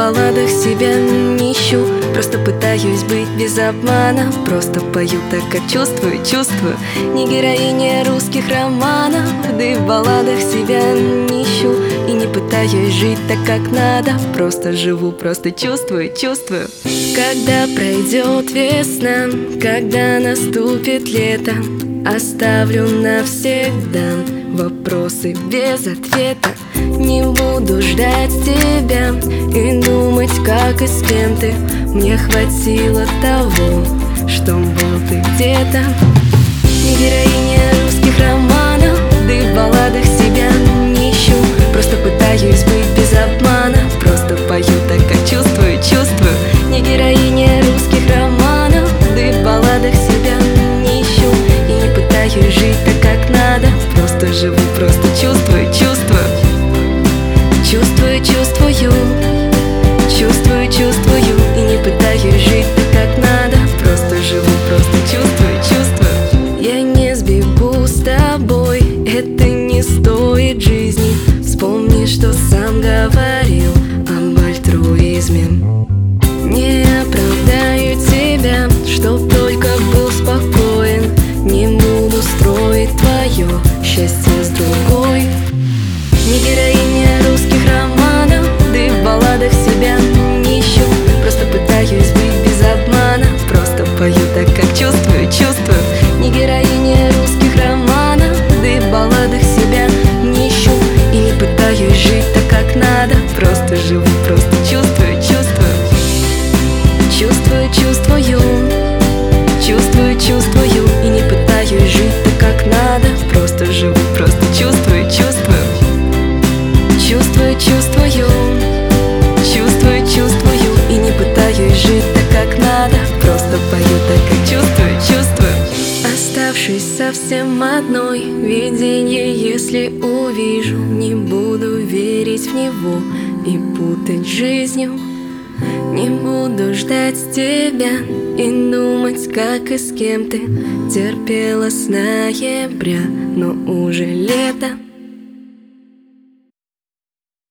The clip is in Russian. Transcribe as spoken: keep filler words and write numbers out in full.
балладах себя не ищу, просто пытаюсь быть без обмана. Просто пою так, как чувствую, чувствую. Не героиня русских романов, да и в балладах себя не ищу. И не пытаюсь жить так, как надо, просто живу, просто чувствую, чувствую. Когда пройдет весна, когда наступит лето, оставлю навсегда вопросы без ответа. Не буду ждать тебя и думать, как и с кем ты. Мне хватило того, что был ты где-то. Не героиня русских романов, да и в балладах себя не ищу. Просто пытаюсь быть без обмана, просто пою так, как чувствую, чувствую. Не героиня русских романов, да и в балладах себя не ищу. И не пытаюсь жить так, как надо, просто живу, просто чувствую, чувствую. Чувствую, чувствую, чувствую, чувствую. И не пытаюсь жить так, как надо, просто живу, просто чувствую, чувствую. Я не сбегу с тобой, это не стоит жизни. Вспомни, что сам говорил об альтруизме. Не оправдаю тебя, чтоб только был спокоен. Не буду строить твое счастье с другой. Не героиня русских романов, да и в балладах себя не ищу. Просто пытаюсь быть без обмана, просто пою так, как чувствую, чувствую. Не героиня русских романов, да и в балладах себя не ищу. И не пытаюсь жить так, как надо, просто живу, просто чувствую, чувствую. Чувствую, чувствую, чувствую, чувствую. И не пытаюсь жить так, как надо, просто живу, просто чувствую, чувствую. Чувствую, чувствую, чувствую, чувствую. И не пытаюсь жить так, как надо, просто пою так, как чувствую, чувствую. Оставшись совсем одной, видение, если увижу, не буду верить в него и путать жизнью. Не буду ждать тебя и думать, как и с кем ты терпела с ноября, но уже лето.